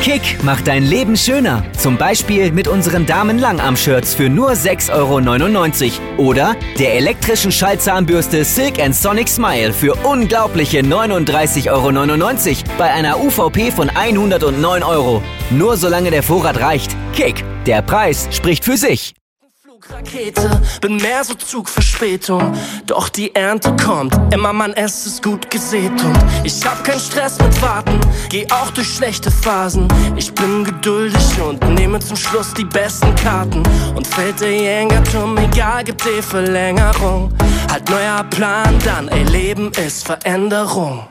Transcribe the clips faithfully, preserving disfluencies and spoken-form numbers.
Kick macht dein Leben schöner. Zum Beispiel mit unseren Damen-Langarm-Shirts für nur sechs Euro neunundneunzig. Oder der elektrischen Schallzahnbürste Silk and Sonic Smile für unglaubliche neununddreißig Euro neunundneunzig bei einer U V P von hundertneun Euro. Nur solange der Vorrat reicht. Kick, der Preis spricht für sich. Rakete, bin mehr so Zugverspätung, doch die Ernte kommt, immer man es ist gut gesät und ich hab keinen Stress mit Warten, geh auch durch schlechte Phasen, ich bin geduldig und nehme zum Schluss die besten Karten und fällt der Jenga-Turm, egal, gibt die Verlängerung, halt neuer Plan dann, ey, Leben ist Veränderung.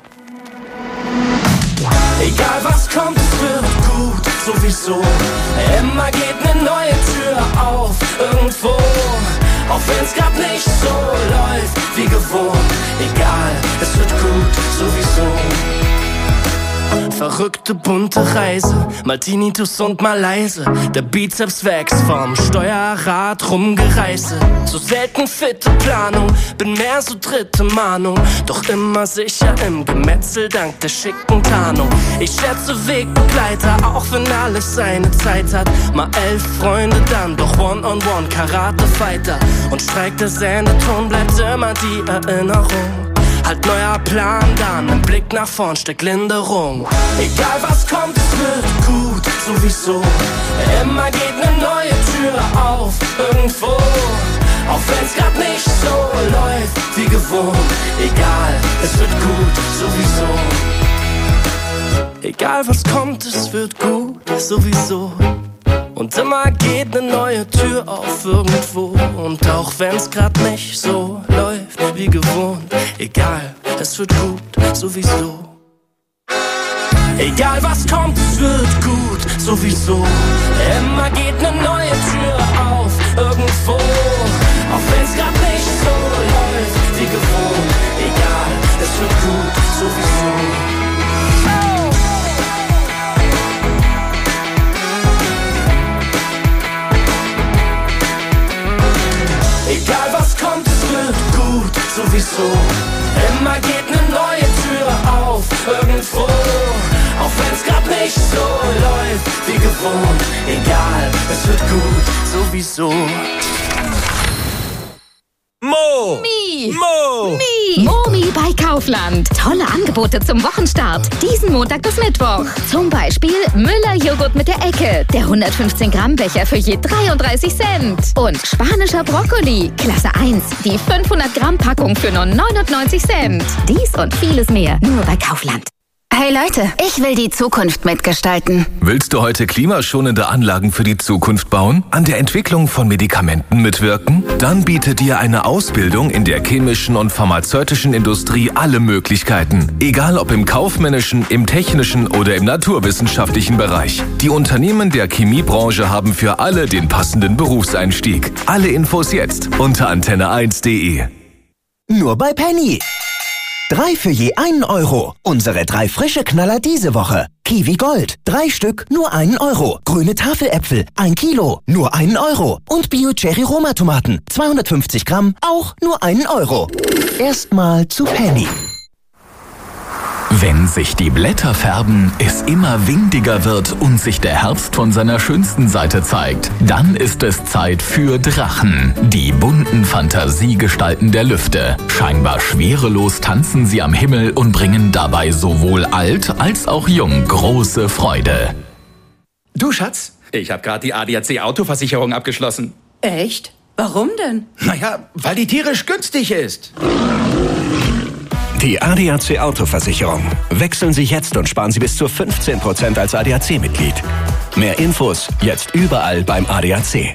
Egal was kommt, es wird gut, sowieso. Immer geht eine neue Tür auf, irgendwo. Auch wenn's grad nicht so läuft, wie gewohnt. Egal, es wird gut, sowieso. Verrückte, bunte Reise, mal Tinnitus und mal leise. Der Bizeps wächst vom Steuerrad rumgereiße. So selten fitte Planung, bin mehr so dritte Mahnung. Doch immer sicher im Gemetzel dank der schicken Tarnung. Ich schätze Wegbegleiter, auch wenn alles seine Zeit hat. Mal elf Freunde dann, doch One-on-One Karate-Fighter. Und streikt der Sendeton, bleibt immer die Erinnerung. Halt neuer Plan dann, im Blick nach vorn steckt Linderung. Egal was kommt, es wird gut, sowieso. Immer geht eine neue Tür auf, irgendwo. Auch wenn's grad nicht so läuft, wie gewohnt. Egal, es wird gut, sowieso. Egal was kommt, es wird gut, sowieso. Und immer geht eine neue Tür auf irgendwo. Und auch wenn's grad nicht so läuft wie gewohnt, egal, es wird gut, sowieso. Egal was kommt, es wird gut, sowieso. Immer geht eine neue Tür auf irgendwo. Auch wenn's grad nicht so läuft wie gewohnt, egal, es wird gut, sowieso. Egal was kommt, es wird gut, sowieso. Immer geht eine neue Tür auf, irgendwo. Auch wenn's grad nicht so läuft, wie gewohnt. Egal, es wird gut, sowieso. Mo! Mi! Mo! Mi! Momi bei Kaufland. Tolle Angebote zum Wochenstart. Diesen Montag bis Mittwoch. Zum Beispiel Müller-Joghurt mit der Ecke. Der hundertfünfzehn Gramm Becher für je dreiunddreißig Cent. Und spanischer Brokkoli. Klasse eins. Die fünfhundert Gramm Packung für nur neunundneunzig Cent. Dies und vieles mehr. Nur bei Kaufland. Hey Leute, ich will die Zukunft mitgestalten. Willst du heute klimaschonende Anlagen für die Zukunft bauen? An der Entwicklung von Medikamenten mitwirken? Dann bietet dir eine Ausbildung in der chemischen und pharmazeutischen Industrie alle Möglichkeiten. Egal ob im kaufmännischen, im technischen oder im naturwissenschaftlichen Bereich. Die Unternehmen der Chemiebranche haben für alle den passenden Berufseinstieg. Alle Infos jetzt unter antenne eins punkt de. Nur bei Penny. Drei für je einen Euro. Unsere drei frische Knaller diese Woche. Kiwi Gold. Drei Stück, nur einen Euro. Grüne Tafeläpfel. Ein Kilo, nur einen Euro. Und Bio-Cherry Roma Tomaten. zweihundertfünfzig Gramm, auch nur einen Euro. Erstmal zu Penny. Wenn sich die Blätter färben, es immer windiger wird und sich der Herbst von seiner schönsten Seite zeigt, dann ist es Zeit für Drachen. Die bunten Fantasiegestalten der Lüfte. Scheinbar schwerelos tanzen sie am Himmel und bringen dabei sowohl alt als auch jung große Freude. Du Schatz, ich habe gerade die A D A C Autoversicherung abgeschlossen. Echt? Warum denn? Naja, weil die tierisch günstig ist. Die A D A C Autoversicherung. Wechseln Sie jetzt und sparen Sie bis zu fünfzehn Prozent als A D A C-Mitglied. Mehr Infos jetzt überall beim A D A C.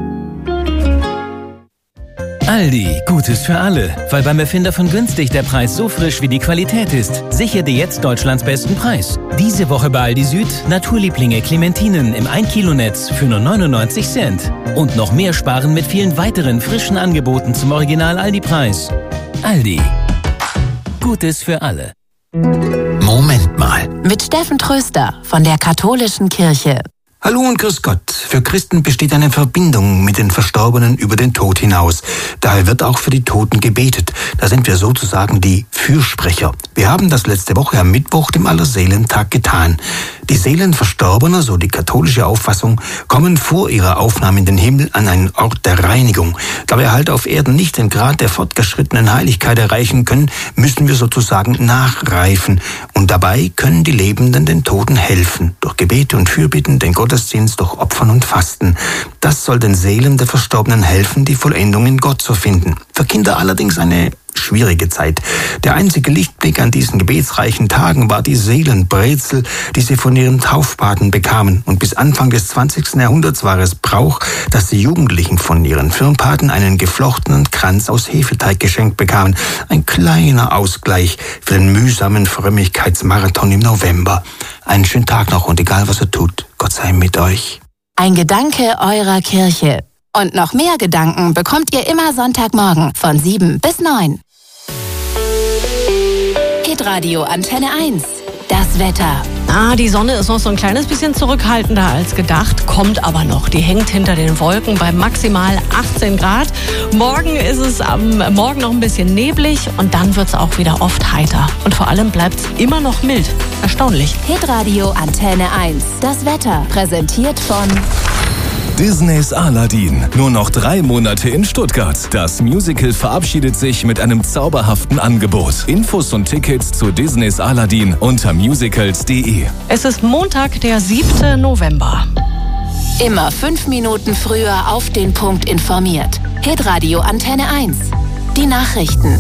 Aldi, Gutes für alle. Weil beim Erfinder von günstig der Preis so frisch wie die Qualität ist. Sichere dir jetzt Deutschlands besten Preis. Diese Woche bei Aldi Süd Naturlieblinge Clementinen im ein Kilo Netz für nur neunundneunzig Cent. Und noch mehr sparen mit vielen weiteren frischen Angeboten zum Original Aldi-Preis. Aldi. Gutes für alle. Moment mal. Mit Steffen Tröster von der Katholischen Kirche. Hallo und grüß Gott. Für Christen besteht eine Verbindung mit den Verstorbenen über den Tod hinaus. Daher wird auch für die Toten gebetet. Da sind wir sozusagen die Fürsprecher. Wir haben das letzte Woche am Mittwoch, dem Allerseelentag, getan. Die Seelen Verstorbener, so die katholische Auffassung, kommen vor ihrer Aufnahme in den Himmel an einen Ort der Reinigung. Da wir halt auf Erden nicht den Grad der fortgeschrittenen Heiligkeit erreichen können, müssen wir sozusagen nachreifen. Und dabei können die Lebenden den Toten helfen. Durch Gebete und Fürbitten, den Gottesdienst, durch Opfern und Fasten. Das soll den Seelen der Verstorbenen helfen, die Vollendung in Gott zu finden. Für Kinder allerdings eine schwierige Zeit. Der einzige Lichtblick an diesen gebetsreichen Tagen war die Seelenbrezel, die sie von ihren Taufpaten bekamen. Und bis Anfang des zwanzigsten Jahrhunderts war es Brauch, dass die Jugendlichen von ihren Firnpaten einen geflochtenen Kranz aus Hefeteig geschenkt bekamen. Ein kleiner Ausgleich für den mühsamen Frömmigkeitsmarathon im November. Einen schönen Tag noch und egal was ihr tut, Gott sei mit euch. Ein Gedanke eurer Kirche. Und noch mehr Gedanken bekommt ihr immer Sonntagmorgen von sieben bis neun. Hitradio Antenne eins. Das Wetter. Ah, die Sonne ist noch so ein kleines bisschen zurückhaltender als gedacht, kommt aber noch. Die hängt hinter den Wolken bei maximal achtzehn Grad. Morgen ist es am Morgen noch ein bisschen neblig und dann wird es auch wieder oft heiter. Und vor allem bleibt es immer noch mild. Erstaunlich. Hitradio Antenne eins. Das Wetter. Präsentiert von Disneys Aladdin. Nur noch drei Monate in Stuttgart. Das Musical verabschiedet sich mit einem zauberhaften Angebot. Infos und Tickets zu Disneys Aladdin unter musicals punkt de. Es ist Montag, der siebten November. Immer fünf Minuten früher auf den Punkt informiert. Hitradio Antenne eins. Die Nachrichten.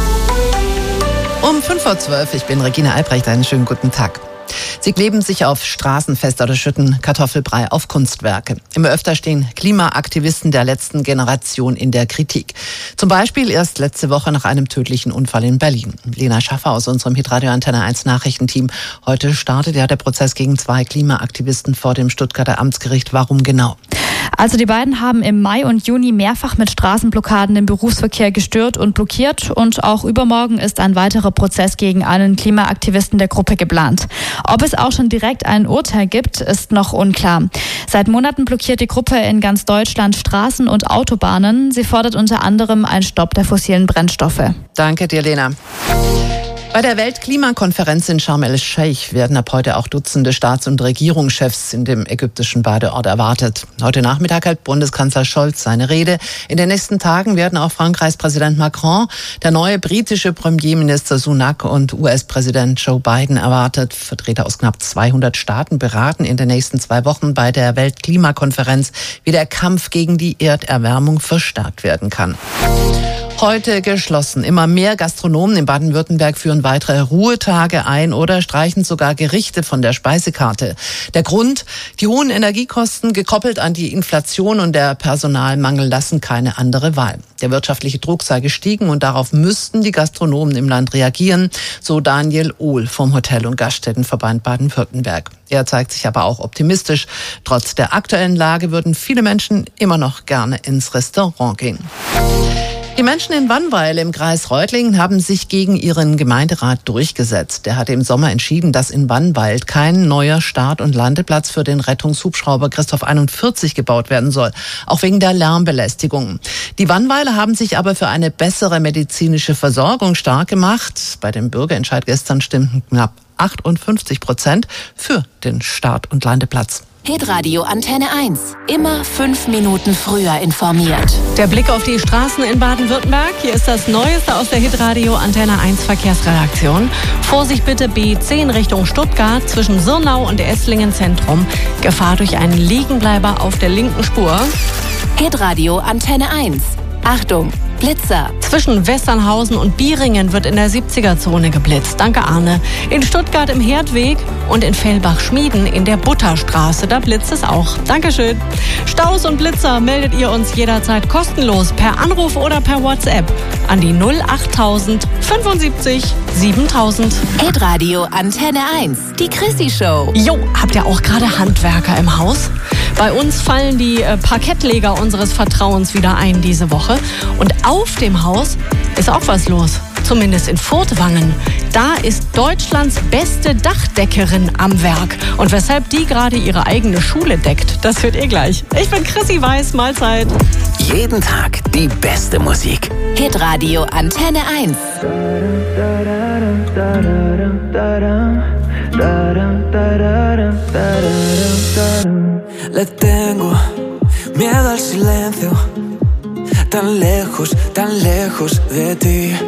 Um fünf Uhr zwölf, ich bin Regina Albrecht, einen schönen guten Tag. Sie kleben sich auf Straßenfest oder schütten Kartoffelbrei auf Kunstwerke. Immer öfter stehen Klimaaktivisten der letzten Generation in der Kritik. Zum Beispiel erst letzte Woche nach einem tödlichen Unfall in Berlin. Lena Schaffer aus unserem Hitradio Antenne eins Nachrichtenteam. Heute startet ja der Prozess gegen zwei Klimaaktivisten vor dem Stuttgarter Amtsgericht. Warum genau? Also die beiden haben im Mai und Juni mehrfach mit Straßenblockaden den Berufsverkehr gestört und blockiert. Und auch übermorgen ist ein weiterer Prozess gegen einen Klimaaktivisten der Gruppe geplant. Ob es auch schon direkt ein Urteil gibt, ist noch unklar. Seit Monaten blockiert die Gruppe in ganz Deutschland Straßen und Autobahnen. Sie fordert unter anderem einen Stopp der fossilen Brennstoffe. Danke dir, Lena. Bei der Weltklimakonferenz in Sharm el-Sheikh werden ab heute auch Dutzende Staats- und Regierungschefs in dem ägyptischen Badeort erwartet. Heute Nachmittag hält Bundeskanzler Scholz seine Rede. In den nächsten Tagen werden auch Frankreichs Präsident Macron, der neue britische Premierminister Sunak und U S-Präsident Joe Biden erwartet. Vertreter aus knapp zweihundert Staaten beraten in den nächsten zwei Wochen bei der Weltklimakonferenz, wie der Kampf gegen die Erderwärmung verstärkt werden kann. Heute geschlossen. Immer mehr Gastronomen in Baden-Württemberg führen weitere Ruhetage ein oder streichen sogar Gerichte von der Speisekarte. Der Grund? Die hohen Energiekosten, gekoppelt an die Inflation und der Personalmangel, lassen keine andere Wahl. Der wirtschaftliche Druck sei gestiegen und darauf müssten die Gastronomen im Land reagieren, so Daniel Ohl vom Hotel- und Gaststättenverband Baden-Württemberg. Er zeigt sich aber auch optimistisch. Trotz der aktuellen Lage würden viele Menschen immer noch gerne ins Restaurant gehen. Die Menschen in Wannweil im Kreis Reutlingen haben sich gegen ihren Gemeinderat durchgesetzt. Der hatte im Sommer entschieden, dass in Wannweil kein neuer Start- und Landeplatz für den Rettungshubschrauber Christoph einundvierzig gebaut werden soll, auch wegen der Lärmbelästigung. Die Wannweiler haben sich aber für eine bessere medizinische Versorgung stark gemacht. Bei dem Bürgerentscheid gestern stimmten knapp achtundfünfzig Prozent für den Start- und Landeplatz. Hitradio Antenne eins. Immer fünf Minuten früher informiert. Der Blick auf die Straßen in Baden-Württemberg. Hier ist das Neueste aus der Hitradio Antenne eins Verkehrsredaktion. Vorsicht bitte B zehn Richtung Stuttgart zwischen Sirnau und Esslingen Zentrum. Gefahr durch einen Liegenbleiber auf der linken Spur. Hitradio Antenne eins. Achtung, Blitzer. Zwischen Westernhausen und Bieringen wird in der siebziger-Zone geblitzt. Danke, Arne. In Stuttgart im Herdweg und in Fellbach-Schmieden in der Butterstraße. Da blitzt es auch. Dankeschön. Staus und Blitzer meldet ihr uns jederzeit kostenlos per Anruf oder per WhatsApp an die null achttausend fünfundsiebzig siebentausend. Hitradio Antenne eins. Die Chrissy Show. Jo, habt ihr auch gerade Handwerker im Haus? Bei uns fallen die äh, Parkettleger unseres Vertrauens wieder ein diese Woche. Und auf dem Haus ist auch was los. zumindest in Furtwangen. Da ist Deutschlands beste Dachdeckerin am Werk. Und weshalb die gerade ihre eigene Schule deckt, das hört ihr gleich. Ich bin Chrissy Weiß, Mahlzeit. Jeden Tag die beste Musik. Hitradio Antenne eins. Le tengo miedo al silencio, tan lejos, tan lejos de ti.